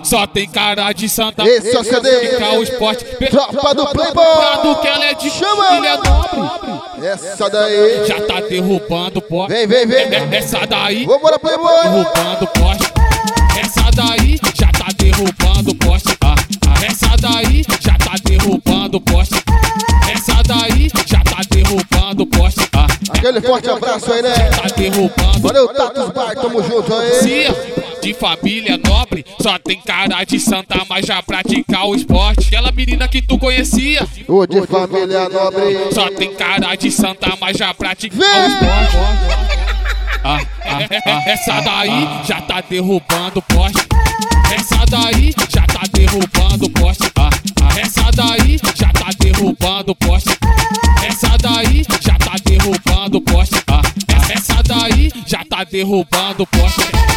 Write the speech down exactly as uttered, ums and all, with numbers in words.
só tem cara de santa. Esse é o C D. Fica o esporte. Tropa do Playboy. Que ela é de chama. Ilha Nobre. Essa daí. Já tá derrubando o poste. Vem, vem, vem. Essa daí. Vambora, Playboy. Derrubando o poste. Essa daí já tá derrubando o poste. Ah, ah, essa daí já tá derrubando o poste. Essa daí já tá derrubando o poste. Ah, aquele forte abraço aí, né? tá derrubando. Valeu, Tatus Bar, tamo junto aí. Cia, de família nobre, só tem cara de santa, mas já pratica o esporte. Aquela menina que tu conhecia, o de família nobre, só tem cara de santa, mas já pratica Vem. o esporte. Ah, ah, ah, essa daí já tá derrubando o poste. Essa daí já tá derrubando o poste. Ah, ah, essa daí já tá derrubando o poste. Essa daí já tá derrubando o poste. Ah, essa daí já tá derrubando o poste.